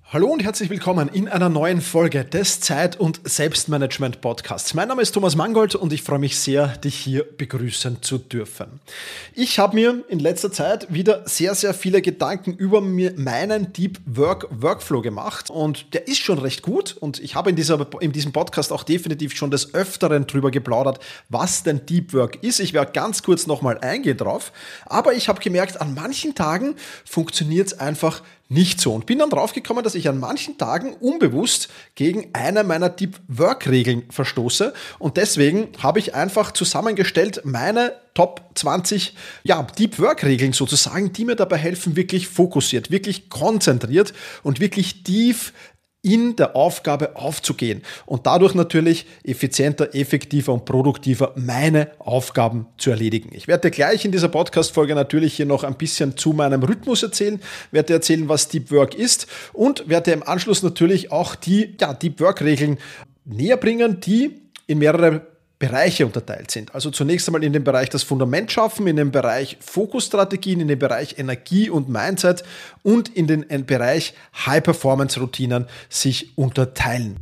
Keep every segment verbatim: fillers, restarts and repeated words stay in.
Hallo und herzlich willkommen in einer neuen Folge des Zeit- und Selbstmanagement-Podcasts. Mein Name ist Thomas Mangold und ich freue mich sehr, dich hier begrüßen zu dürfen. Ich habe mir in letzter Zeit wieder sehr, sehr viele Gedanken über meinen Deep Work Workflow gemacht und der ist schon recht gut und ich habe in, dieser, in diesem Podcast auch definitiv schon des Öfteren drüber geplaudert, was denn Deep Work ist. Ich werde ganz kurz nochmal eingehen drauf, aber ich habe gemerkt, an manchen Tagen funktioniert es einfach nicht so und bin dann draufgekommen, dass ich an manchen Tagen unbewusst gegen eine meiner Deep Work Regeln verstoße und deswegen habe ich einfach zusammengestellt meine Top zwanzig ja, Deep Work Regeln sozusagen, die mir dabei helfen, wirklich fokussiert, wirklich konzentriert und wirklich tief in der Aufgabe aufzugehen und dadurch natürlich effizienter, effektiver und produktiver meine Aufgaben zu erledigen. Ich werde dir gleich in dieser Podcast-Folge natürlich hier noch ein bisschen zu meinem Rhythmus erzählen, werde dir erzählen, was Deep Work ist und werde dir im Anschluss natürlich auch die ja, Deep Work-Regeln näher bringen, die in mehrere Bereiche unterteilt sind. Also zunächst einmal in dem Bereich das Fundament schaffen, in dem Bereich Fokusstrategien, in dem Bereich Energie und Mindset und in den Bereich High-Performance-Routinen sich unterteilen.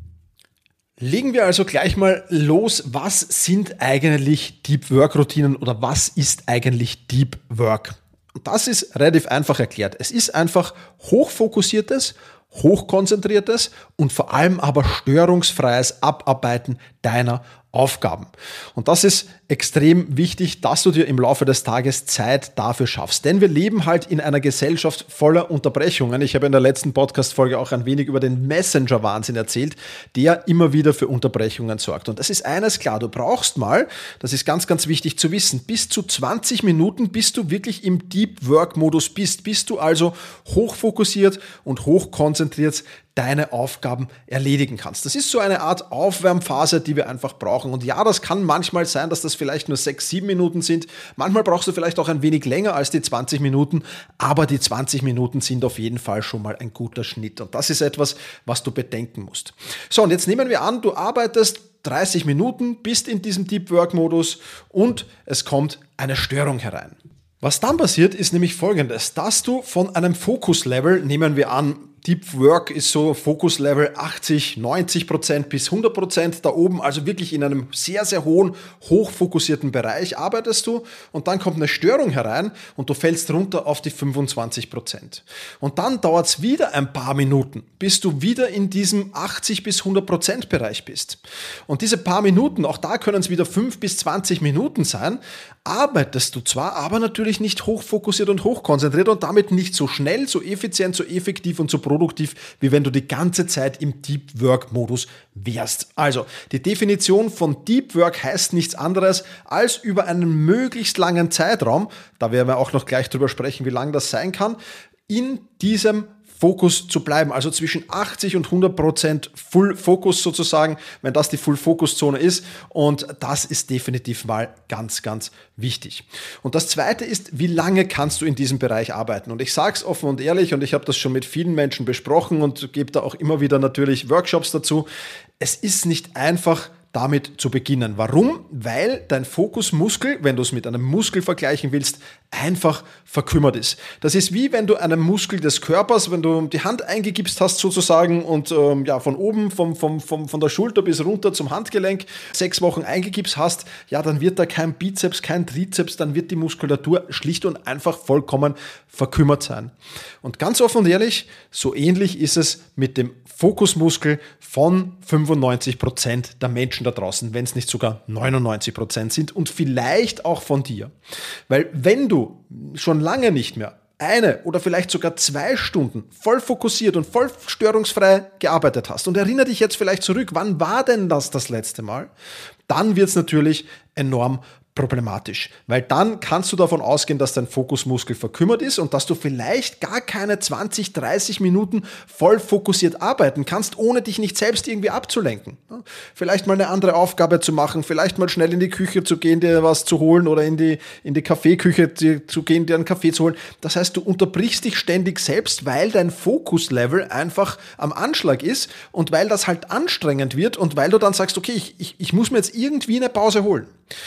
Legen wir also gleich mal los. Was sind eigentlich Deep Work-Routinen oder was ist eigentlich Deep Work? Und das ist relativ einfach erklärt. Es ist einfach hochfokussiertes, hochkonzentriertes und vor allem aber störungsfreies Abarbeiten deiner Aufgaben. Und das ist extrem wichtig, dass du dir im Laufe des Tages Zeit dafür schaffst. Denn wir leben halt in einer Gesellschaft voller Unterbrechungen. Ich habe in der letzten Podcast-Folge auch ein wenig über den Messenger-Wahnsinn erzählt, der immer wieder für Unterbrechungen sorgt. Und das ist eines klar, du brauchst mal, das ist ganz, ganz wichtig zu wissen, bis zu zwanzig Minuten, bis du wirklich im Deep Work-Modus bist, bis du also hochfokussiert und hochkonzentriert deine Aufgaben erledigen kannst. Das ist so eine Art Aufwärmphase, die wir einfach brauchen. Und ja, das kann manchmal sein, dass das vielleicht nur sechs, sieben Minuten sind. Manchmal brauchst du vielleicht auch ein wenig länger als die zwanzig Minuten, aber die zwanzig Minuten sind auf jeden Fall schon mal ein guter Schnitt. Und das ist etwas, was du bedenken musst. So, und jetzt nehmen wir an, du arbeitest dreißig Minuten, bist in diesem Deep Work Modus und es kommt eine Störung herein. Was dann passiert, ist nämlich Folgendes, dass du von einem Fokus-Level, nehmen wir an, Deep Work ist so Fokus-Level achtzig, neunzig Prozent bis hundert Prozent da oben, also wirklich in einem sehr, sehr hohen, hochfokussierten Bereich arbeitest du und dann kommt eine Störung herein und du fällst runter auf die fünfundzwanzig Prozent. Und dann dauert es wieder ein paar Minuten, bis du wieder in diesem achtzig bis hundert Prozent Bereich bist. Und diese paar Minuten, auch da können es wieder fünf bis zwanzig Minuten sein, arbeitest du zwar, aber natürlich nicht hochfokussiert und hochkonzentriert und damit nicht so schnell, so effizient, so effektiv und so produktiv, wie wenn du die ganze Zeit im Deep Work Modus wärst. Also, die Definition von Deep Work heißt nichts anderes als über einen möglichst langen Zeitraum, da werden wir auch noch gleich drüber sprechen, wie lang das sein kann, in diesem Fokus zu bleiben, also zwischen achtzig und hundert Prozent Full Focus sozusagen, wenn das die Full Focus Zone ist und das ist definitiv mal ganz, ganz wichtig. Und das zweite ist, wie lange kannst du in diesem Bereich arbeiten? Und ich sage es offen und ehrlich und ich habe das schon mit vielen Menschen besprochen und gebe da auch immer wieder natürlich Workshops dazu. Es ist nicht einfach, damit zu beginnen. Warum? Weil dein Fokusmuskel, wenn du es mit einem Muskel vergleichen willst, einfach verkümmert ist. Das ist wie wenn du einen Muskel des Körpers, wenn du die Hand eingegipst hast sozusagen und ähm, ja von oben vom, vom, vom, von der Schulter bis runter zum Handgelenk sechs Wochen eingegipst hast, ja dann wird da kein Bizeps, kein Trizeps, dann wird die Muskulatur schlicht und einfach vollkommen verkümmert sein. Und ganz offen und ehrlich, so ähnlich ist es mit dem Fokusmuskel von fünfundneunzig Prozent der Menschen da draußen, wenn es nicht sogar neunundneunzig Prozent sind und vielleicht auch von dir. Weil wenn du schon lange nicht mehr eine oder vielleicht sogar zwei Stunden voll fokussiert und voll störungsfrei gearbeitet hast und erinnere dich jetzt vielleicht zurück, wann war denn das das letzte Mal? Dann wird es natürlich enorm problematisch, weil dann kannst du davon ausgehen, dass dein Fokusmuskel verkümmert ist und dass du vielleicht gar keine zwanzig, dreißig Minuten voll fokussiert arbeiten kannst, ohne dich nicht selbst irgendwie abzulenken. Vielleicht mal eine andere Aufgabe zu machen, vielleicht mal schnell in die Küche zu gehen, dir was zu holen oder in die, in die Kaffeeküche zu gehen, dir einen Kaffee zu holen. Das heißt, du unterbrichst dich ständig selbst, weil dein Fokuslevel einfach am Anschlag ist und weil das halt anstrengend wird und weil du dann sagst, okay, ich, ich, ich muss mir jetzt irgendwie eine Pause holen.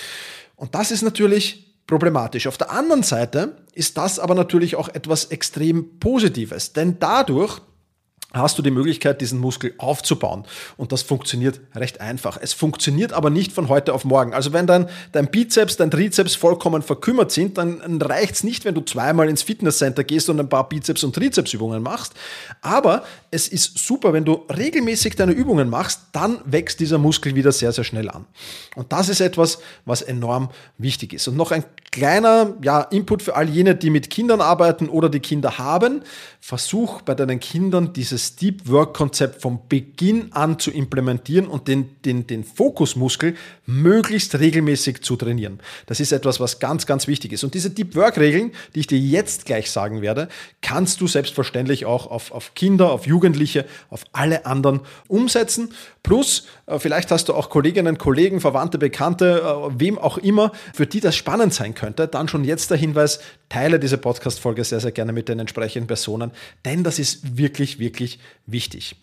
Und das ist natürlich problematisch. Auf der anderen Seite ist das aber natürlich auch etwas extrem Positives, denn dadurch hast du die Möglichkeit, diesen Muskel aufzubauen. Und das funktioniert recht einfach. Es funktioniert aber nicht von heute auf morgen. Also wenn dein, dein Bizeps, dein Trizeps vollkommen verkümmert sind, dann reicht es nicht, wenn du zweimal ins Fitnesscenter gehst und ein paar Bizeps- und Trizepsübungen machst. Aber es ist super, wenn du regelmäßig deine Übungen machst, dann wächst dieser Muskel wieder sehr, sehr schnell an. Und das ist etwas, was enorm wichtig ist. Und noch ein kleiner ja, Input für all jene, die mit Kindern arbeiten oder die Kinder haben. Versuch bei deinen Kindern dieses Deep Work Konzept von Beginn an zu implementieren und den, den, den Fokusmuskel möglichst regelmäßig zu trainieren. Das ist etwas, was ganz, ganz wichtig ist. Und diese Deep Work Regeln, die ich dir jetzt gleich sagen werde, kannst du selbstverständlich auch auf, auf Kinder, auf Jugendliche, auf alle anderen umsetzen. Plus, äh, vielleicht hast du auch Kolleginnen, Kollegen, Verwandte, Bekannte, äh, wem auch immer, für die das spannend sein könnte. Dann schon jetzt der Hinweis, teile diese Podcast-Folge sehr, sehr gerne mit den entsprechenden Personen, denn das ist wirklich, wirklich wichtig.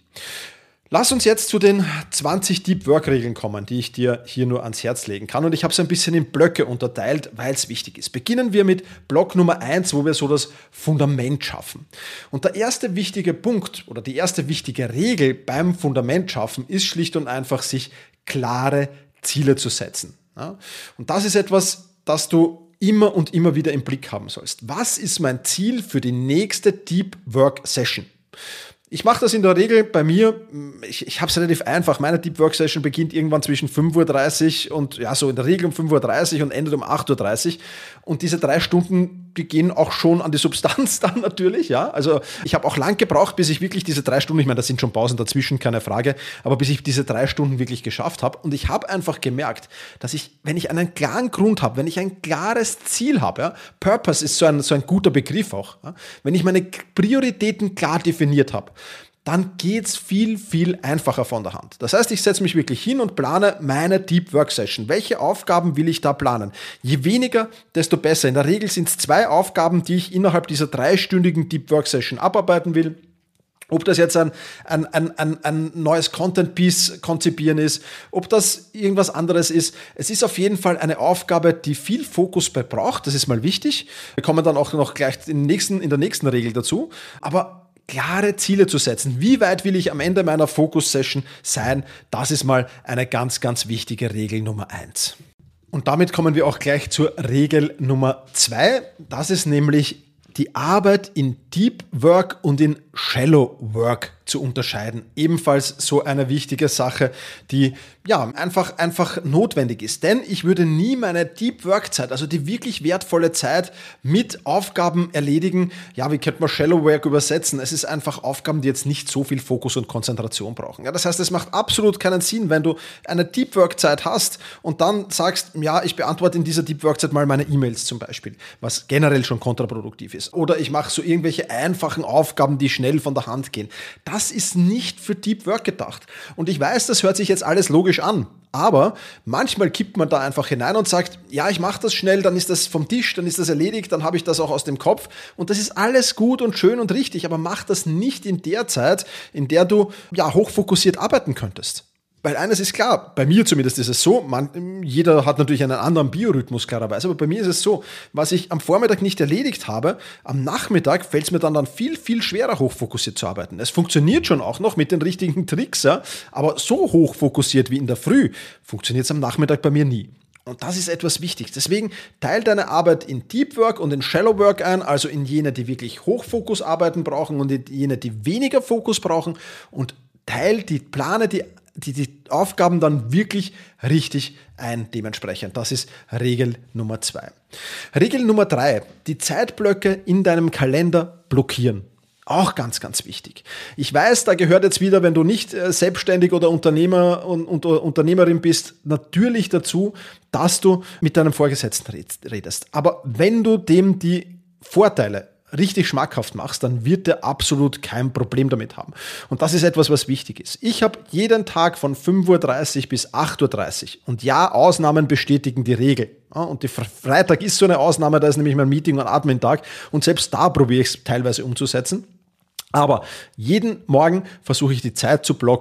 Lass uns jetzt zu den zwanzig Deep Work Regeln kommen, die ich dir hier nur ans Herz legen kann. Und ich habe es ein bisschen in Blöcke unterteilt, weil es wichtig ist. Beginnen wir mit Block Nummer eins, wo wir so das Fundament schaffen. Und der erste wichtige Punkt oder die erste wichtige Regel beim Fundament schaffen ist schlicht und einfach, sich klare Ziele zu setzen. Ja? Und das ist etwas, das du immer und immer wieder im Blick haben sollst. Was ist mein Ziel für die nächste Deep Work Session? Ich mache das in der Regel bei mir, ich, ich habe es relativ einfach, meine Deep Work Session beginnt irgendwann zwischen fünf Uhr dreißig und ja, so in der Regel um fünf Uhr dreißig und endet um acht Uhr dreißig und diese drei Stunden, die gehen auch schon an die Substanz dann natürlich, ja, also ich habe auch lang gebraucht, bis ich wirklich diese drei Stunden, ich meine, da sind schon Pausen dazwischen, keine Frage, aber bis ich diese drei Stunden wirklich geschafft habe und ich habe einfach gemerkt, dass ich, wenn ich einen klaren Grund habe, wenn ich ein klares Ziel habe, ja, Purpose ist so ein, so ein guter Begriff auch, ja, wenn ich meine Prioritäten klar definiert habe, dann geht's viel, viel einfacher von der Hand. Das heißt, ich setze mich wirklich hin und plane meine Deep Work Session. Welche Aufgaben will ich da planen? Je weniger, desto besser. In der Regel sind es zwei Aufgaben, die ich innerhalb dieser dreistündigen Deep Work Session abarbeiten will. Ob das jetzt ein, ein, ein, ein, ein neues Content-Piece konzipieren ist, ob das irgendwas anderes ist. Es ist auf jeden Fall eine Aufgabe, die viel Fokus braucht. Das ist mal wichtig. Wir kommen dann auch noch gleich in, den nächsten, in der nächsten Regel dazu. Aber klare Ziele zu setzen. Wie weit will ich am Ende meiner Fokus-Session sein? Das ist mal eine ganz, ganz wichtige Regel Nummer eins. Und damit kommen wir auch gleich zur Regel Nummer zwei. Das ist nämlich die Arbeit in Deep Work und in Shallow Work zu unterscheiden. Ebenfalls so eine wichtige Sache, die ja einfach, einfach notwendig ist. Denn ich würde nie meine Deep Work Zeit, also die wirklich wertvolle Zeit, mit Aufgaben erledigen. Ja, wie könnte man Shallow Work übersetzen? Es ist einfach Aufgaben, die jetzt nicht so viel Fokus und Konzentration brauchen. Ja, das heißt, es macht absolut keinen Sinn, wenn du eine Deep Work Zeit hast und dann sagst, ja, ich beantworte in dieser Deep Work Zeit mal meine E-Mails zum Beispiel, was generell schon kontraproduktiv ist. Oder ich mache so irgendwelche einfachen Aufgaben, die schnell von der Hand gehen. Das ist nicht für Deep Work gedacht. Und ich weiß, das hört sich jetzt alles logisch an. Aber manchmal kippt man da einfach hinein und sagt, ja, ich mache das schnell, dann ist das vom Tisch, dann ist das erledigt, dann habe ich das auch aus dem Kopf. Und das ist alles gut und schön und richtig, aber mach das nicht in der Zeit, in der du ja hochfokussiert arbeiten könntest. Weil eines ist klar, bei mir zumindest ist es so, man, jeder hat natürlich einen anderen Biorhythmus klarerweise, aber bei mir ist es so, was ich am Vormittag nicht erledigt habe, am Nachmittag fällt es mir dann, dann viel, viel schwerer hochfokussiert zu arbeiten. Es funktioniert schon auch noch mit den richtigen Tricks, ja, aber so hochfokussiert wie in der Früh funktioniert es am Nachmittag bei mir nie. Und das ist etwas wichtig. Deswegen teile deine Arbeit in Deep Work und in Shallow Work ein, also in jene, die wirklich Hochfokusarbeiten brauchen und in jene, die weniger Fokus brauchen, und teile die, plane die Die, die Aufgaben dann wirklich richtig ein dementsprechend. Das ist Regel Nummer zwei. Regel Nummer drei, die Zeitblöcke in deinem Kalender blockieren. Auch ganz, ganz wichtig. Ich weiß, da gehört jetzt wieder, wenn du nicht selbstständig oder Unternehmer und, und Unternehmerin bist, natürlich dazu, dass du mit deinem Vorgesetzten redest. Aber wenn du dem die Vorteile richtig schmackhaft machst, dann wird der absolut kein Problem damit haben. Und das ist etwas, was wichtig ist. Ich habe jeden Tag von fünf Uhr dreißig bis acht Uhr dreißig und ja, Ausnahmen bestätigen die Regel. Ja, und die Freitag ist so eine Ausnahme, da ist nämlich mein Meeting- und Admin-Tag und selbst da probiere ich es teilweise umzusetzen. Aber jeden Morgen versuche ich die Zeit zu blocken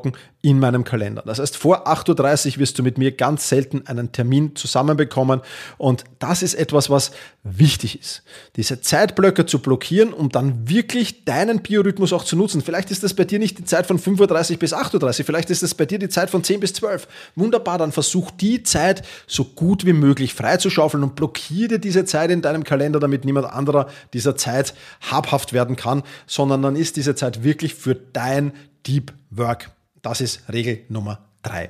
in meinem Kalender. Das heißt, vor acht Uhr dreißig wirst du mit mir ganz selten einen Termin zusammenbekommen und das ist etwas, was wichtig ist. Diese Zeitblöcke zu blockieren, um dann wirklich deinen Biorhythmus auch zu nutzen. Vielleicht ist das bei dir nicht die Zeit von fünf Uhr dreißig bis acht Uhr dreißig, vielleicht ist das bei dir die Zeit von zehn bis zwölf. Wunderbar, dann versuch die Zeit so gut wie möglich freizuschaufeln und blockiere diese Zeit in deinem Kalender, damit niemand anderer dieser Zeit habhaft werden kann, sondern dann ist diese Zeit wirklich für dein Deep Work. Das ist Regel Nummer drei.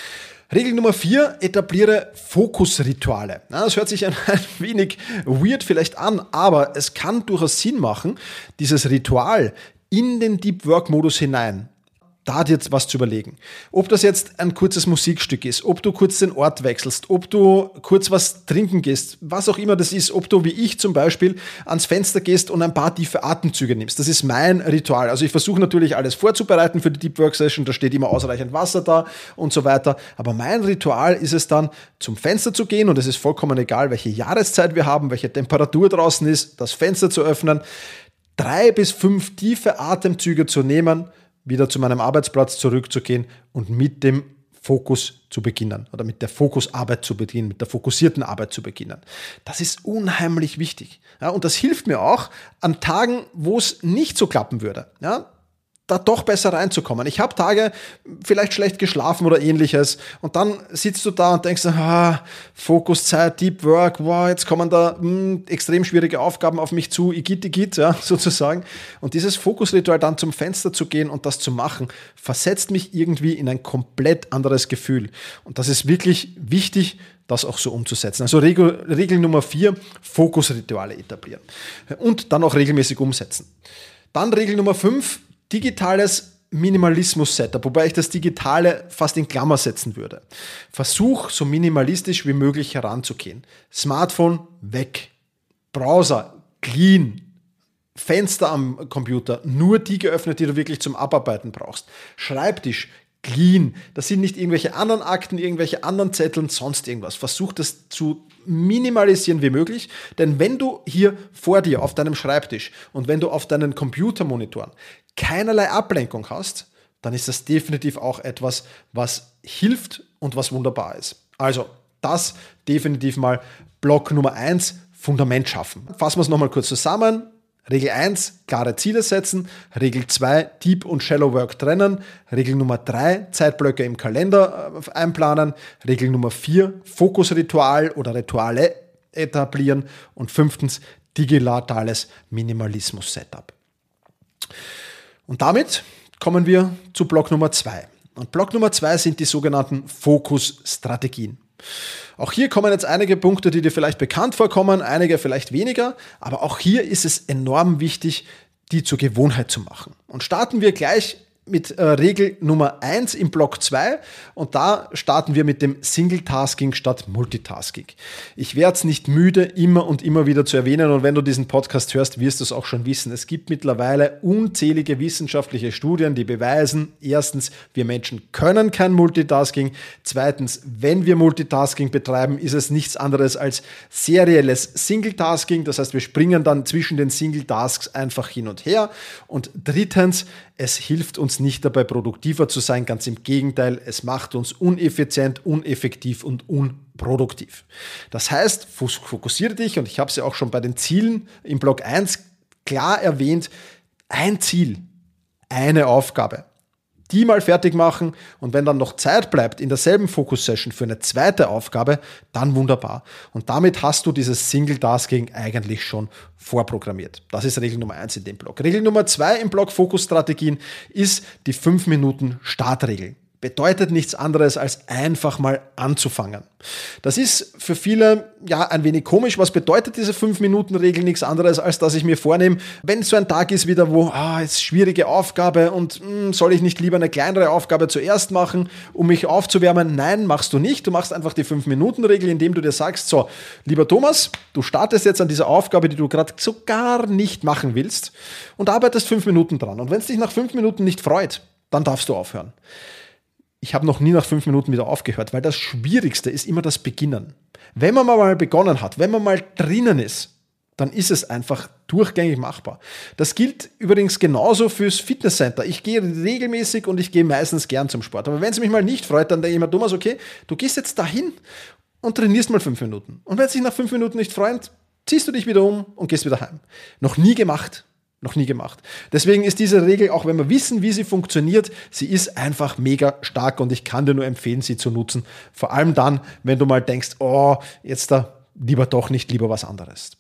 Regel Nummer vier, etabliere Fokusrituale. Ja, das hört sich ein wenig weird vielleicht an, aber es kann durchaus Sinn machen, dieses Ritual in den Deep Work Modus hinein, da dir was zu überlegen. Ob das jetzt ein kurzes Musikstück ist, ob du kurz den Ort wechselst, ob du kurz was trinken gehst, was auch immer das ist, ob du wie ich zum Beispiel ans Fenster gehst und ein paar tiefe Atemzüge nimmst. Das ist mein Ritual. Also ich versuche natürlich alles vorzubereiten für die Deep Work Session, da steht immer ausreichend Wasser da und so weiter. Aber mein Ritual ist es dann, zum Fenster zu gehen und es ist vollkommen egal, welche Jahreszeit wir haben, welche Temperatur draußen ist, das Fenster zu öffnen, drei bis fünf tiefe Atemzüge zu nehmen, wieder zu meinem Arbeitsplatz zurückzugehen und mit dem Fokus zu beginnen oder mit der Fokusarbeit zu beginnen, mit der fokussierten Arbeit zu beginnen. Das ist unheimlich wichtig. Ja, und das hilft mir auch an Tagen, wo es nicht so klappen würde. Ja, da doch besser reinzukommen. Ich habe Tage vielleicht schlecht geschlafen oder ähnliches und dann sitzt du da und denkst, ah, Fokuszeit, Deep Work, wow, jetzt kommen da mh, extrem schwierige Aufgaben auf mich zu, Igitt, Igitt, ja, sozusagen. Und dieses Fokusritual dann zum Fenster zu gehen und das zu machen, versetzt mich irgendwie in ein komplett anderes Gefühl. Und das ist wirklich wichtig, das auch so umzusetzen. Also Regel, Regel Nummer vier, Fokusrituale etablieren und dann auch regelmäßig umsetzen. Dann Regel Nummer fünf, digitales Minimalismus-Setup, wobei ich das Digitale fast in Klammer setzen würde. Versuch, so minimalistisch wie möglich heranzugehen. Smartphone weg, Browser clean, Fenster am Computer, nur die geöffnet, die du wirklich zum Abarbeiten brauchst. Schreibtisch clean, das sind nicht irgendwelche anderen Akten, irgendwelche anderen Zettel, sonst irgendwas. Versuch das zu minimalisieren wie möglich, denn wenn du hier vor dir auf deinem Schreibtisch und wenn du auf deinen Computermonitoren keinerlei Ablenkung hast, dann ist das definitiv auch etwas, was hilft und was wunderbar ist. Also das definitiv mal Block Nummer eins, Fundament schaffen. Fassen wir es nochmal kurz zusammen. Regel eins, klare Ziele setzen. Regel zwei, Deep und Shallow Work trennen. Regel Nummer drei, Zeitblöcke im Kalender einplanen. Regel Nummer vier, Fokusritual oder Rituale etablieren. Und fünftens, digitales Minimalismus-Setup. Und damit kommen wir zu Block Nummer zwei. Und Block Nummer zwei sind die sogenannten Fokusstrategien. Auch hier kommen jetzt einige Punkte, die dir vielleicht bekannt vorkommen, einige vielleicht weniger, aber auch hier ist es enorm wichtig, die zur Gewohnheit zu machen. Und starten wir gleich mit äh, Regel Nummer eins im Block zwei und da starten wir mit dem Single-Tasking statt Multitasking. Ich werde es nicht müde, immer und immer wieder zu erwähnen und wenn du diesen Podcast hörst, wirst du es auch schon wissen. Es gibt mittlerweile unzählige wissenschaftliche Studien, die beweisen, erstens, wir Menschen können kein Multitasking, zweitens, wenn wir Multitasking betreiben, ist es nichts anderes als serielles Single-Tasking, das heißt, wir springen dann zwischen den Single-Tasks einfach hin und her und drittens, es hilft uns nicht dabei, produktiver zu sein, ganz im Gegenteil, es macht uns uneffizient, uneffektiv und unproduktiv. Das heißt, fokussiere dich, und ich habe es ja auch schon bei den Zielen im Block eins klar erwähnt, ein Ziel, eine Aufgabe. Die mal fertig machen und wenn dann noch Zeit bleibt in derselben Fokus-Session für eine zweite Aufgabe, dann wunderbar. Und damit hast du dieses Single-Tasking eigentlich schon vorprogrammiert. Das ist Regel Nummer eins in dem Block. Regel Nummer zwei im Block Fokusstrategien ist die fünf Minuten Startregel. Bedeutet nichts anderes, als einfach mal anzufangen. Das ist für viele ja ein wenig komisch. Was bedeutet diese fünf Minuten Regel? Nichts anderes, als dass ich mir vornehme, wenn so ein Tag ist wieder, wo, ah, ist schwierige Aufgabe und mh, soll ich nicht lieber eine kleinere Aufgabe zuerst machen, um mich aufzuwärmen? Nein, machst du nicht. Du machst einfach die fünf Minuten Regel, indem du dir sagst, so, lieber Thomas, du startest jetzt an dieser Aufgabe, die du gerade so gar nicht machen willst und arbeitest fünf Minuten dran. Und wenn es dich nach fünf Minuten nicht freut, dann darfst du aufhören. Ich habe noch nie nach fünf Minuten wieder aufgehört, weil das Schwierigste ist immer das Beginnen. Wenn man mal begonnen hat, wenn man mal drinnen ist, dann ist es einfach durchgängig machbar. Das gilt übrigens genauso fürs Fitnesscenter. Ich gehe regelmäßig und ich gehe meistens gern zum Sport. Aber wenn es mich mal nicht freut, dann denke ich mir, Thomas, okay, du gehst jetzt dahin und trainierst mal fünf Minuten. Und wenn es dich nach fünf Minuten nicht freut, ziehst du dich wieder um und gehst wieder heim. Noch nie gemacht. Noch nie gemacht. Deswegen ist diese Regel, auch wenn wir wissen, wie sie funktioniert, sie ist einfach mega stark und ich kann dir nur empfehlen, sie zu nutzen. Vor allem dann, wenn du mal denkst, oh, jetzt da lieber doch nicht, lieber was anderes.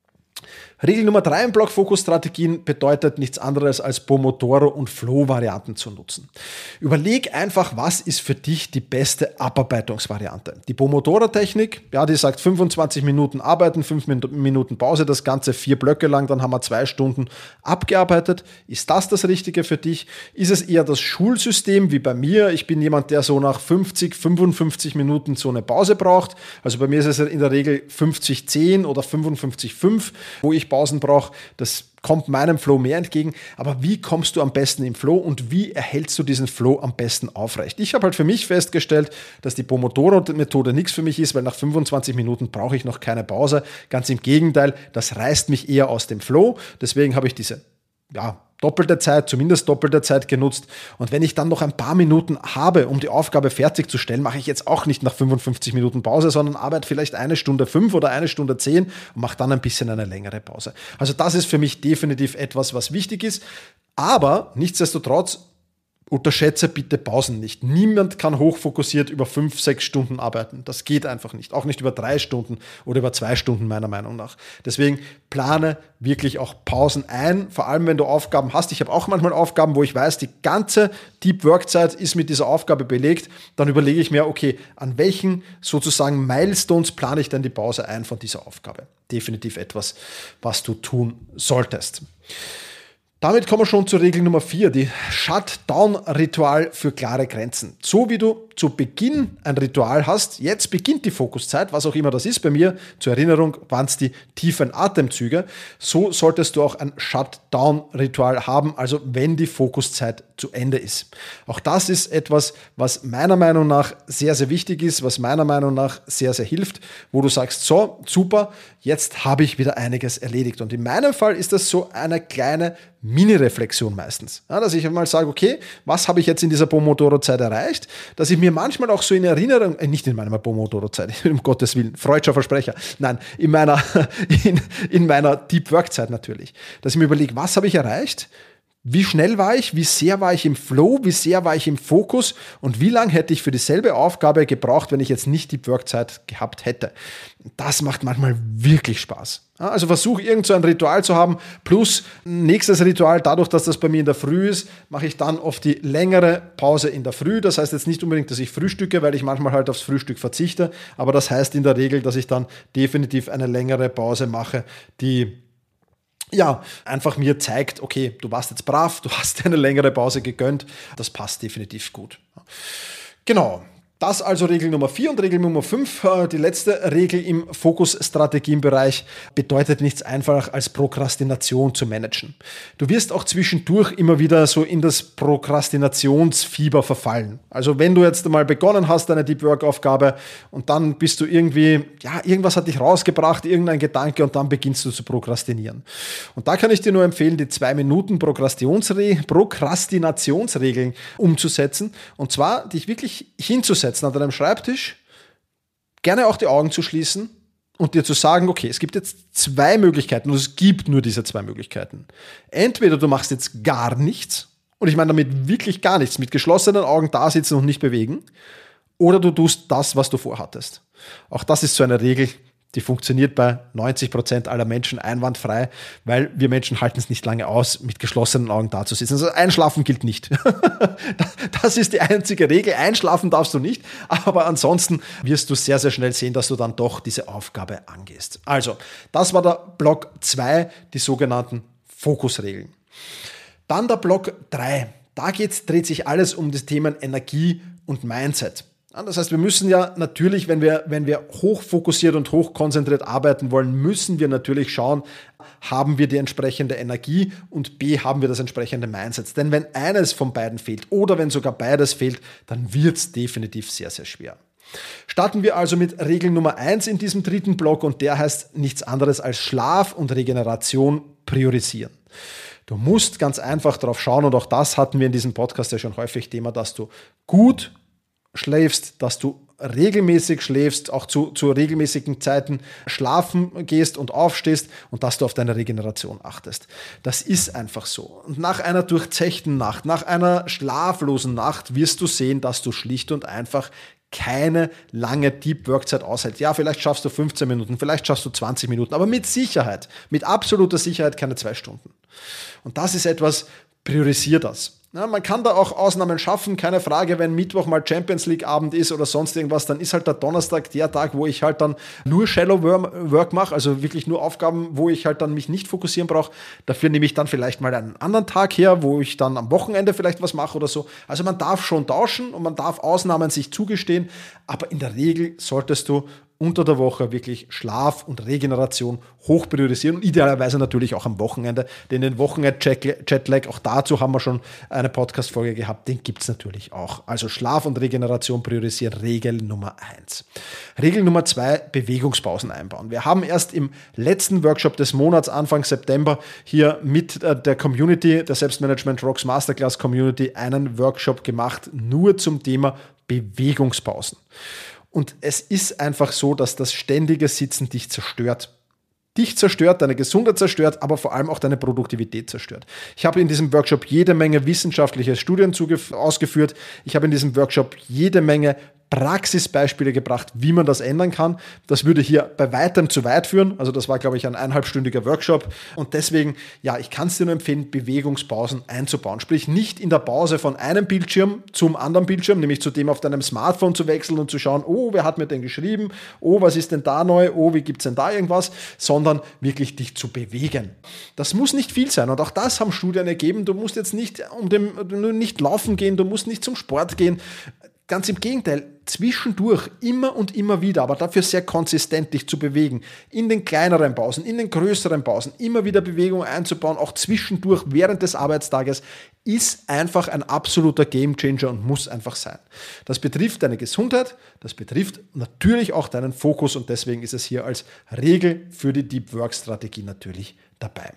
Regel Nummer drei im Block Fokusstrategien bedeutet nichts anderes als Pomodoro- und Flow-Varianten zu nutzen. Überleg einfach, was ist für dich die beste Abarbeitungsvariante. Die Pomodoro-Technik, ja, die sagt fünfundzwanzig Minuten arbeiten, fünf Minuten Pause, das Ganze vier Blöcke lang, dann haben wir zwei Stunden abgearbeitet. Ist das das Richtige für dich? Ist es eher das Schulsystem wie bei mir? Ich bin jemand, der so nach fünfzig, fünfundfünfzig Minuten so eine Pause braucht. Also bei mir ist es in der Regel fünfzig zehn oder fünfundfünfzig fünf, wo ich Pausen brauche. Das kommt meinem Flow mehr entgegen. Aber wie kommst du am besten im Flow und wie erhältst du diesen Flow am besten aufrecht? Ich habe halt für mich festgestellt, dass die Pomodoro-Methode nichts für mich ist, weil nach fünfundzwanzig Minuten brauche ich noch keine Pause. Ganz im Gegenteil, das reißt mich eher aus dem Flow. Deswegen habe ich diese, ja, doppelte Zeit, zumindest doppelte Zeit genutzt. Und wenn ich dann noch ein paar Minuten habe, um die Aufgabe fertigzustellen, mache ich jetzt auch nicht nach fünfundfünfzig Minuten Pause, sondern arbeite vielleicht eine Stunde fünf oder eine Stunde zehn und mache dann ein bisschen eine längere Pause. Also das ist für mich definitiv etwas, was wichtig ist. Aber nichtsdestotrotz, unterschätze bitte Pausen nicht. Niemand kann hochfokussiert über fünf, sechs Stunden arbeiten. Das geht einfach nicht. Auch nicht über drei Stunden oder über zwei Stunden meiner Meinung nach. Deswegen plane wirklich auch Pausen ein, vor allem wenn du Aufgaben hast. Ich habe auch manchmal Aufgaben, wo ich weiß, die ganze Deep Work Zeit ist mit dieser Aufgabe belegt. Dann überlege ich mir, okay, an welchen sozusagen Milestones plane ich denn die Pause ein von dieser Aufgabe? Definitiv etwas, was du tun solltest. Damit kommen wir schon zur Regel Nummer vier, die Shutdown-Ritual für klare Grenzen. So wie du zu Beginn ein Ritual hast, jetzt beginnt die Fokuszeit, was auch immer das ist. Bei mir, zur Erinnerung, waren es die tiefen Atemzüge. So solltest du auch ein Shutdown-Ritual haben, also wenn die Fokuszeit zu Ende ist. Auch das ist etwas, was meiner Meinung nach sehr, sehr wichtig ist, was meiner Meinung nach sehr, sehr hilft, wo du sagst, so, super, jetzt habe ich wieder einiges erledigt. Und in meinem Fall ist das so eine kleine Mini-Reflexion meistens. Ja, dass ich einmal sage, okay, was habe ich jetzt in dieser Pomodoro-Zeit erreicht? Dass ich mir manchmal auch so in Erinnerung, äh, nicht in meiner Pomodoro-Zeit, um Gottes Willen, freudscher Versprecher, nein, in meiner, in, in meiner Deep Work-Zeit natürlich. Dass ich mir überlege, was habe ich erreicht? Wie schnell war ich? Wie sehr war ich im Flow? Wie sehr war ich im Fokus? Und wie lange hätte ich für dieselbe Aufgabe gebraucht, wenn ich jetzt nicht die Workzeit gehabt hätte? Das macht manchmal wirklich Spaß. Also versuche irgend so ein Ritual zu haben. Plus nächstes Ritual, dadurch, dass das bei mir in der Früh ist, mache ich dann oft die längere Pause in der Früh. Das heißt jetzt nicht unbedingt, dass ich frühstücke, weil ich manchmal halt aufs Frühstück verzichte. Aber das heißt in der Regel, dass ich dann definitiv eine längere Pause mache, die ja, einfach mir zeigt, okay, du warst jetzt brav, du hast dir eine längere Pause gegönnt, das passt definitiv gut. Genau. Das also Regel Nummer vier und Regel Nummer fünf, die letzte Regel im Fokusstrategienbereich, bedeutet nichts einfacher als Prokrastination zu managen. Du wirst auch zwischendurch immer wieder so in das Prokrastinationsfieber verfallen. Also wenn du jetzt mal begonnen hast, deine Deep Work Aufgabe und dann bist du irgendwie, ja, irgendwas hat dich rausgebracht, irgendein Gedanke und dann beginnst du zu prokrastinieren. Und da kann ich dir nur empfehlen, die zwei Minuten Prokrastinationsregeln umzusetzen und zwar dich wirklich hinzusetzen an deinem Schreibtisch, gerne auch die Augen zu schließen und dir zu sagen, okay, es gibt jetzt zwei Möglichkeiten und es gibt nur diese zwei Möglichkeiten. Entweder du machst jetzt gar nichts und ich meine damit wirklich gar nichts, mit geschlossenen Augen da sitzen und nicht bewegen, oder du tust das, was du vorhattest. Auch das ist so eine Regel, die funktioniert bei neunzig Prozent aller Menschen einwandfrei, weil wir Menschen halten es nicht lange aus, mit geschlossenen Augen da zu sitzen. Also Einschlafen gilt nicht. Das ist die einzige Regel. Einschlafen darfst du nicht, aber ansonsten wirst du sehr, sehr schnell sehen, dass du dann doch diese Aufgabe angehst. Also, das war der Block zwei, die sogenannten Fokusregeln. Dann der Block drei. Da geht's, dreht sich alles um das Thema Energie und Mindset. Das heißt, wir müssen ja natürlich, wenn wir, wenn wir hochfokussiert und hochkonzentriert arbeiten wollen, müssen wir natürlich schauen, haben wir die entsprechende Energie und B, haben wir das entsprechende Mindset. Denn wenn eines von beiden fehlt oder wenn sogar beides fehlt, dann wird es definitiv sehr, sehr schwer. Starten wir also mit Regel Nummer eins in diesem dritten Block und der heißt nichts anderes als Schlaf und Regeneration priorisieren. Du musst ganz einfach darauf schauen und auch das hatten wir in diesem Podcast ja schon häufig Thema, dass du gut schläfst, dass du regelmäßig schläfst, auch zu, zu regelmäßigen Zeiten schlafen gehst und aufstehst und dass du auf deine Regeneration achtest. Das ist einfach so. Und nach einer durchzechten Nacht, nach einer schlaflosen Nacht wirst du sehen, dass du schlicht und einfach keine lange Deep Work Zeit aushält. Ja, vielleicht schaffst du fünfzehn Minuten, vielleicht schaffst du zwanzig Minuten, aber mit Sicherheit, mit absoluter Sicherheit keine zwei Stunden. Und das ist etwas, priorisier das. Ja, man kann da auch Ausnahmen schaffen, keine Frage, wenn Mittwoch mal Champions League Abend ist oder sonst irgendwas, dann ist halt der Donnerstag der Tag, wo ich halt dann nur Shallow Work mache, also wirklich nur Aufgaben, wo ich halt dann mich nicht fokussieren brauche. Dafür nehme ich dann vielleicht mal einen anderen Tag her, wo ich dann am Wochenende vielleicht was mache oder so. Also man darf schon tauschen und man darf Ausnahmen sich zugestehen, aber in der Regel solltest du unter der Woche wirklich Schlaf und Regeneration hoch priorisieren und idealerweise natürlich auch am Wochenende, denn den Wochenend-Jetlag, auch dazu haben wir schon eine Podcast-Folge gehabt, den gibt es natürlich auch. Also Schlaf und Regeneration priorisieren, Regel Nummer eins. Regel Nummer zwei, Bewegungspausen einbauen. Wir haben erst im letzten Workshop des Monats, Anfang September, hier mit der Community, der Selbstmanagement Rocks Masterclass Community, einen Workshop gemacht, nur zum Thema Bewegungspausen. Und es ist einfach so, dass das ständige Sitzen dich zerstört. Dich zerstört, deine Gesundheit zerstört, aber vor allem auch deine Produktivität zerstört. Ich habe in diesem Workshop jede Menge wissenschaftliche Studien ausgeführt. Ich habe in diesem Workshop jede Menge Praxisbeispiele gebracht, wie man das ändern kann. Das würde hier bei weitem zu weit führen. Also das war, glaube ich, ein eineinhalbstündiger Workshop. Und deswegen, ja, ich kann es dir nur empfehlen, Bewegungspausen einzubauen. Sprich, nicht in der Pause von einem Bildschirm zum anderen Bildschirm, nämlich zu dem auf deinem Smartphone zu wechseln und zu schauen, oh, wer hat mir denn geschrieben? Oh, was ist denn da neu? Oh, wie gibt es denn da irgendwas? Sondern wirklich dich zu bewegen. Das muss nicht viel sein. Und auch das haben Studien ergeben. Du musst jetzt nicht um dem, nicht laufen gehen, du musst nicht zum Sport gehen. Ganz im Gegenteil, zwischendurch immer und immer wieder, aber dafür sehr konsistent dich zu bewegen, in den kleineren Pausen, in den größeren Pausen, immer wieder Bewegung einzubauen, auch zwischendurch während des Arbeitstages, ist einfach ein absoluter Gamechanger und muss einfach sein. Das betrifft deine Gesundheit, das betrifft natürlich auch deinen Fokus und deswegen ist es hier als Regel für die Deep Work Strategie natürlich dabei.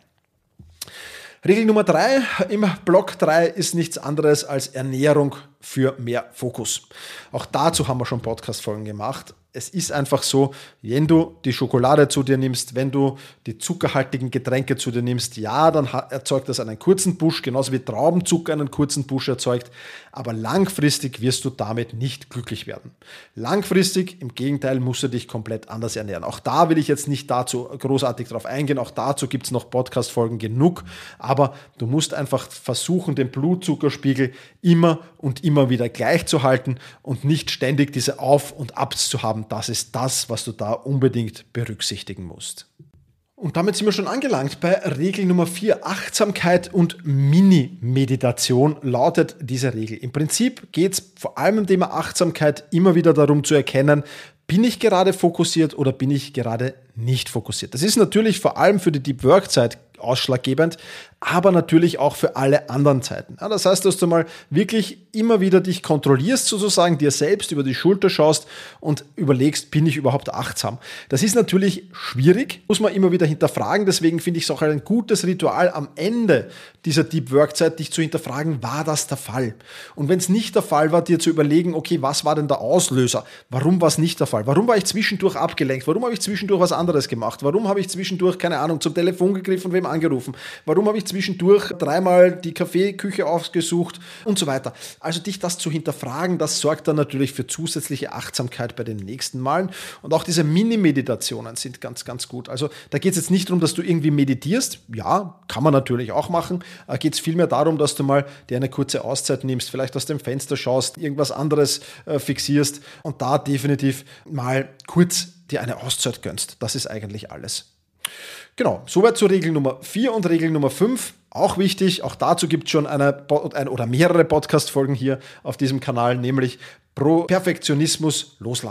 Regel Nummer drei im Block drei ist nichts anderes als Ernährung für mehr Fokus. Auch dazu haben wir schon Podcast-Folgen gemacht. Es ist einfach so, wenn du die Schokolade zu dir nimmst, wenn du die zuckerhaltigen Getränke zu dir nimmst, ja, dann erzeugt das einen kurzen Push, genauso wie Traubenzucker einen kurzen Push erzeugt, aber langfristig wirst du damit nicht glücklich werden. Langfristig, im Gegenteil, musst du dich komplett anders ernähren. Auch da will ich jetzt nicht dazu großartig drauf eingehen, auch dazu gibt es noch Podcast-Folgen genug, aber du musst einfach versuchen, den Blutzuckerspiegel immer und immer wieder gleich zu halten und nicht ständig diese Auf- und Abs zu haben. Das ist das, was du da unbedingt berücksichtigen musst. Und damit sind wir schon angelangt bei Regel Nummer vier. Achtsamkeit und Mini-Meditation lautet diese Regel. Im Prinzip geht es vor allem im Thema Achtsamkeit immer wieder darum zu erkennen, bin ich gerade fokussiert oder bin ich gerade nicht fokussiert. Das ist natürlich vor allem für die Deep Work Zeit ausschlaggebend, aber natürlich auch für alle anderen Zeiten. Ja, das heißt, dass du mal wirklich immer wieder dich kontrollierst, sozusagen dir selbst über die Schulter schaust und überlegst, bin ich überhaupt achtsam? Das ist natürlich schwierig, muss man immer wieder hinterfragen, deswegen finde ich es auch ein gutes Ritual am Ende dieser Deep Work Zeit, dich zu hinterfragen, war das der Fall? Und wenn es nicht der Fall war, dir zu überlegen, okay, was war denn der Auslöser? Warum war es nicht der Fall? Warum war ich zwischendurch abgelenkt? Warum habe ich zwischendurch was anderes gemacht? Warum habe ich zwischendurch, keine Ahnung, zum Telefon gegriffen und wem angerufen? Warum habe ich zwischendurch dreimal die Kaffeeküche ausgesucht und so weiter? Also dich das zu hinterfragen, das sorgt dann natürlich für zusätzliche Achtsamkeit bei den nächsten Malen. Und auch diese Mini-Meditationen sind ganz, ganz gut. Also da geht es jetzt nicht darum, dass du irgendwie meditierst. Ja, kann man natürlich auch machen. Da geht es vielmehr darum, dass du mal dir eine kurze Auszeit nimmst, vielleicht aus dem Fenster schaust, irgendwas anderes äh, fixierst und da definitiv mal kurz dir eine Auszeit gönnst. Das ist eigentlich alles. Genau, soweit zur Regel Nummer vier und Regel Nummer fünf. Auch wichtig, auch dazu gibt es schon eine, eine oder mehrere Podcast-Folgen hier auf diesem Kanal, nämlich pro Perfektionismus loslassen.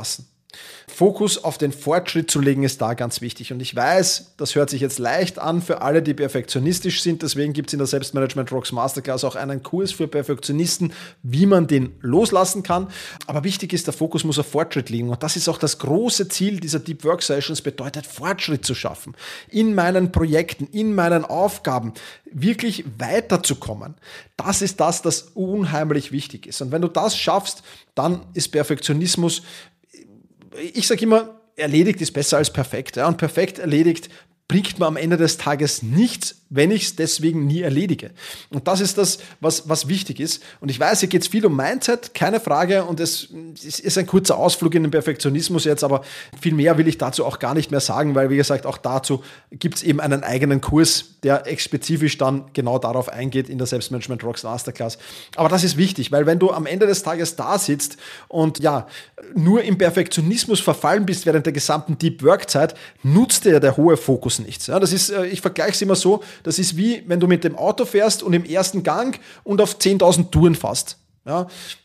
Fokus auf den Fortschritt zu legen ist da ganz wichtig. Und ich weiß, das hört sich jetzt leicht an für alle, die perfektionistisch sind. Deswegen gibt es in der Selbstmanagement Rocks Masterclass auch einen Kurs für Perfektionisten, wie man den loslassen kann. Aber wichtig ist, der Fokus muss auf Fortschritt liegen. Und das ist auch das große Ziel dieser Deep Work Sessions, bedeutet Fortschritt zu schaffen. In meinen Projekten, in meinen Aufgaben, wirklich weiterzukommen. Das ist das, das unheimlich wichtig ist. Und wenn du das schaffst, dann ist Perfektionismus, ich sage immer, erledigt ist besser als perfekt. Ja? Und perfekt erledigt bringt mir am Ende des Tages nichts, wenn ich es deswegen nie erledige. Und das ist das, was, was wichtig ist. Und ich weiß, hier geht es viel um Mindset, keine Frage. Und es, es ist ein kurzer Ausflug in den Perfektionismus jetzt, aber viel mehr will ich dazu auch gar nicht mehr sagen, weil, wie gesagt, auch dazu gibt es eben einen eigenen Kurs, der spezifisch dann genau darauf eingeht in der Selbstmanagement Rocks Masterclass. Aber das ist wichtig, weil wenn du am Ende des Tages da sitzt und ja, nur im Perfektionismus verfallen bist während der gesamten Deep Work Zeit, nutzt dir der hohe Fokus nichts. Ja, das ist, ich vergleiche es immer so, das ist wie, wenn du mit dem Auto fährst und im ersten Gang und auf zehntausend Touren fährst. Ja,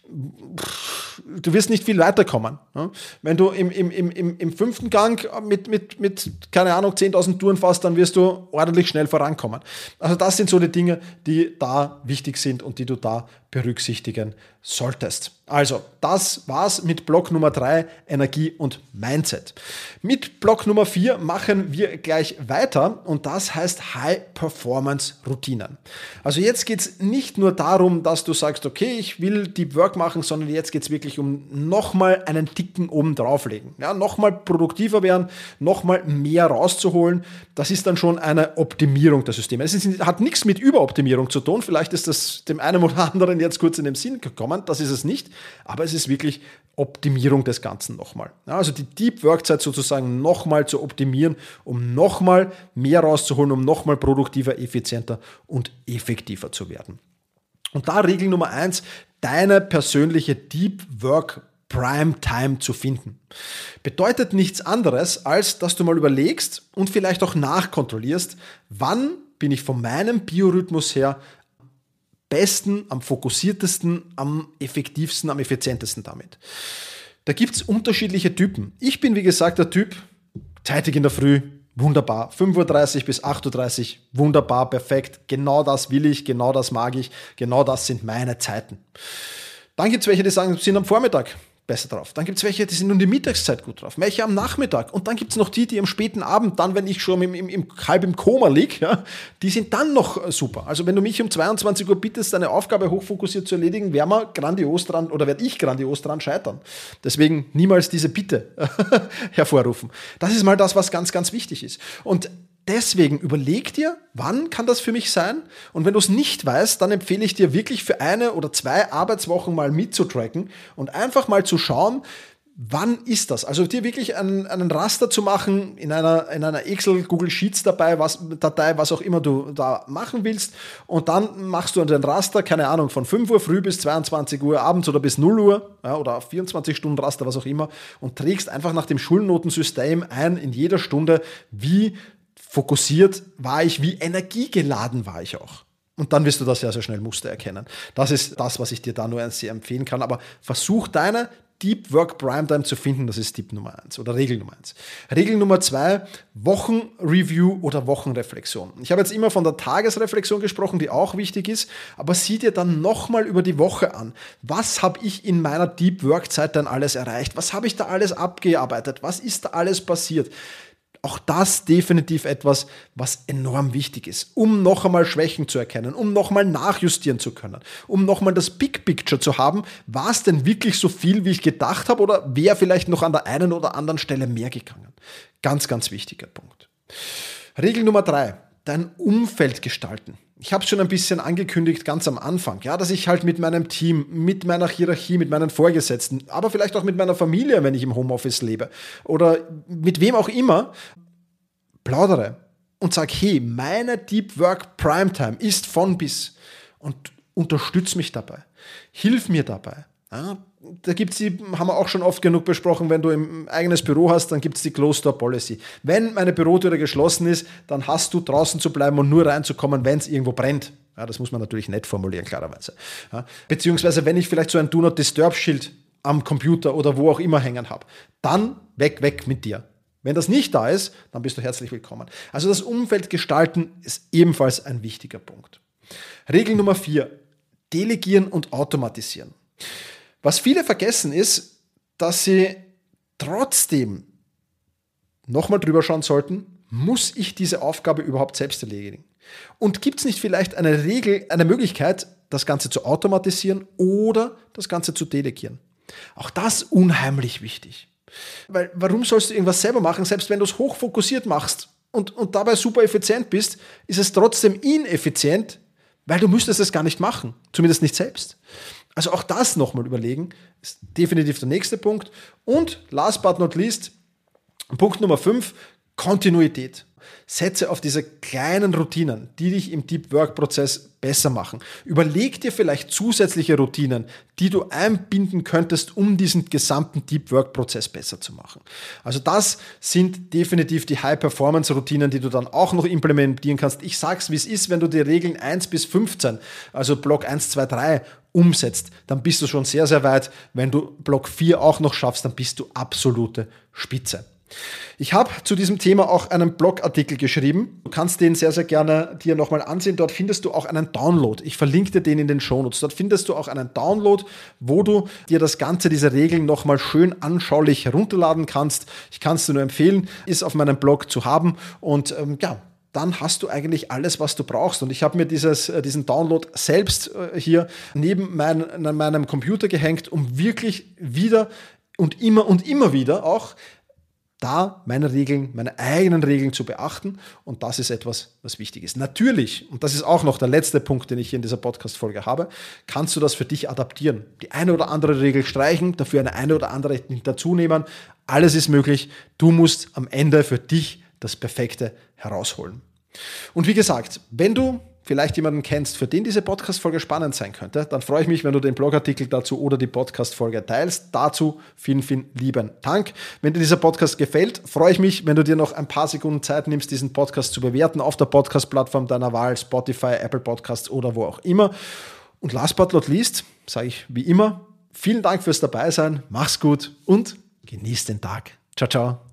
du wirst nicht viel weiterkommen. Ja, wenn du im, im, im, im fünften Gang mit, mit, mit, keine Ahnung, zehntausend Touren fährst, dann wirst du ordentlich schnell vorankommen. Also das sind so die Dinge, die da wichtig sind und die du da berücksichtigen solltest. Also, das war's mit Block Nummer drei, Energie und Mindset. Mit Block Nummer vier machen wir gleich weiter und das heißt High-Performance-Routinen. Also jetzt geht's nicht nur darum, dass du sagst, okay, ich will Deep Work machen, sondern jetzt geht's wirklich um nochmal einen Ticken oben drauflegen. Ja, nochmal produktiver werden, nochmal mehr rauszuholen. Das ist dann schon eine Optimierung der Systeme. Es ist, hat nichts mit Überoptimierung zu tun. Vielleicht ist das dem einen oder anderen jetzt kurz in den Sinn gekommen. Das ist es nicht. Aber es ist wirklich Optimierung des Ganzen nochmal. Ja, also die Deep Work Zeit sozusagen nochmal zu optimieren, um nochmal mehr rauszuholen, um nochmal produktiver, effizienter und effektiver zu werden. Und da Regel Nummer eins, deine persönliche Deep Work Prime Time zu finden. Bedeutet nichts anderes, als dass du mal überlegst und vielleicht auch nachkontrollierst, wann bin ich von meinem Biorhythmus her besten, am fokussiertesten, am effektivsten, am effizientesten damit. Da gibt es unterschiedliche Typen. Ich bin, wie gesagt, der Typ, zeitig in der Früh, wunderbar. fünf Uhr dreißig bis acht Uhr dreißig, wunderbar, perfekt. Genau das will ich, genau das mag ich, genau das sind meine Zeiten. Dann gibt es welche, die sagen, sie sind am Vormittag besser drauf. Dann gibt es welche, die sind um die Mittagszeit gut drauf. Welche am Nachmittag. Und dann gibt es noch die, die am späten Abend, dann, wenn ich schon im, im, im, halb im Koma liege, ja, die sind dann noch super. Also wenn du mich um zweiundzwanzig Uhr bittest, deine Aufgabe hochfokussiert zu erledigen, werden wir grandios dran, oder werde ich grandios dran scheitern. Deswegen niemals diese Bitte hervorrufen. Das ist mal das, was ganz, ganz wichtig ist. Und deswegen überleg dir, wann kann das für mich sein? Und wenn du es nicht weißt, dann empfehle ich dir wirklich für eine oder zwei Arbeitswochen mal mitzutracken und einfach mal zu schauen, wann ist das? Also dir wirklich einen, einen Raster zu machen in einer, in einer Excel, Google Sheets dabei, was, Datei, was auch immer du da machen willst. Und dann machst du den Raster, keine Ahnung, von fünf Uhr früh bis zweiundzwanzig Uhr abends oder bis null Uhr, ja, oder vierundzwanzig Stunden Raster, was auch immer, und trägst einfach nach dem Schulnotensystem ein in jeder Stunde, wie fokussiert war ich, wie energiegeladen war ich auch. Und dann wirst du das sehr, sehr schnell Muster erkennen. Das ist das, was ich dir da nur sehr empfehlen kann. Aber versuch deine Deep Work Prime Time zu finden. Das ist Tipp Nummer eins oder Regel Nummer eins. Regel Nummer zwei, Wochenreview oder Wochenreflexion. Ich habe jetzt immer von der Tagesreflexion gesprochen, die auch wichtig ist, aber sieh dir dann nochmal über die Woche an. Was habe ich in meiner Deep Work Zeit dann alles erreicht? Was habe ich da alles abgearbeitet? Was ist da alles passiert? Auch das definitiv etwas, was enorm wichtig ist, um noch einmal Schwächen zu erkennen, um noch einmal nachjustieren zu können, um noch einmal das Big Picture zu haben, war es denn wirklich so viel, wie ich gedacht habe, oder wäre vielleicht noch an der einen oder anderen Stelle mehr gegangen? Ganz, ganz wichtiger Punkt. Regel Nummer drei, dein Umfeld gestalten. Ich habe es schon ein bisschen angekündigt, ganz am Anfang, ja, dass ich halt mit meinem Team, mit meiner Hierarchie, mit meinen Vorgesetzten, aber vielleicht auch mit meiner Familie, wenn ich im Homeoffice lebe, oder mit wem auch immer, plaudere und sage, hey, meine Deep Work Primetime ist von bis, und unterstütze mich dabei, hilf mir dabei. Ja, da gibt's die, haben wir auch schon oft genug besprochen, wenn du ein eigenes Büro hast, dann gibt es die Closed Door Policy. Wenn meine Bürotüre geschlossen ist, dann hast du draußen zu bleiben und nur reinzukommen, wenn es irgendwo brennt. Ja, das muss man natürlich nett formulieren, klarerweise. Ja, beziehungsweise, wenn ich vielleicht so ein Do Not Disturb Schild am Computer oder wo auch immer hängen habe, dann weg, weg mit dir. Wenn das nicht da ist, dann bist du herzlich willkommen. Also das Umfeld gestalten ist ebenfalls ein wichtiger Punkt. Regel Nummer vier, delegieren und automatisieren. Was viele vergessen ist, dass sie trotzdem nochmal drüber schauen sollten, muss ich diese Aufgabe überhaupt selbst erledigen? Und gibt es nicht vielleicht eine Regel, eine Möglichkeit, das Ganze zu automatisieren oder das Ganze zu delegieren? Auch das unheimlich wichtig. Weil warum sollst du irgendwas selber machen, selbst wenn du es hochfokussiert machst und, und dabei super effizient bist, ist es trotzdem ineffizient, weil du müsstest es gar nicht machen, zumindest nicht selbst. Also auch das nochmal überlegen, ist definitiv der nächste Punkt. Und last but not least, Punkt Nummer fünf, Kontinuität. Setze auf diese kleinen Routinen, die dich im Deep Work-Prozess besser machen. Überleg dir vielleicht zusätzliche Routinen, die du einbinden könntest, um diesen gesamten Deep Work-Prozess besser zu machen. Also das sind definitiv die High-Performance-Routinen, die du dann auch noch implementieren kannst. Ich sag's, wie es ist, wenn du die Regeln eins bis fünfzehn, also Block eins, zwei, drei, umsetzt, dann bist du schon sehr, sehr weit. Wenn du Block vier auch noch schaffst, dann bist du absolute Spitze. Ich habe zu diesem Thema auch einen Blogartikel geschrieben. Du kannst den sehr, sehr gerne dir nochmal ansehen. Dort findest du auch einen Download. Ich verlinke dir den in den Shownotes. Dort findest du auch einen Download, wo du dir das Ganze, diese Regeln nochmal schön anschaulich herunterladen kannst. Ich kann es dir nur empfehlen, ist auf meinem Blog zu haben. Und ähm, ja, dann hast du eigentlich alles, was du brauchst. Und ich habe mir dieses, diesen Download selbst äh, hier neben mein, meinem Computer gehängt, um wirklich wieder und immer und immer wieder auch da meine Regeln, meine eigenen Regeln zu beachten, und das ist etwas, was wichtig ist. Natürlich, und das ist auch noch der letzte Punkt, den ich hier in dieser Podcast-Folge habe, kannst du das für dich adaptieren. Die eine oder andere Regel streichen, dafür eine eine oder andere dazu nehmen. Alles ist möglich. Du musst am Ende für dich das Perfekte herausholen. Und wie gesagt, wenn du vielleicht jemanden kennst, für den diese Podcast-Folge spannend sein könnte, dann freue ich mich, wenn du den Blogartikel dazu oder die Podcast-Folge teilst. Dazu vielen, vielen lieben Dank. Wenn dir dieser Podcast gefällt, freue ich mich, wenn du dir noch ein paar Sekunden Zeit nimmst, diesen Podcast zu bewerten auf der Podcast-Plattform deiner Wahl, Spotify, Apple Podcasts oder wo auch immer. Und last but not least, sage ich wie immer, vielen Dank fürs Dabeisein, mach's gut und genieß den Tag. Ciao, ciao.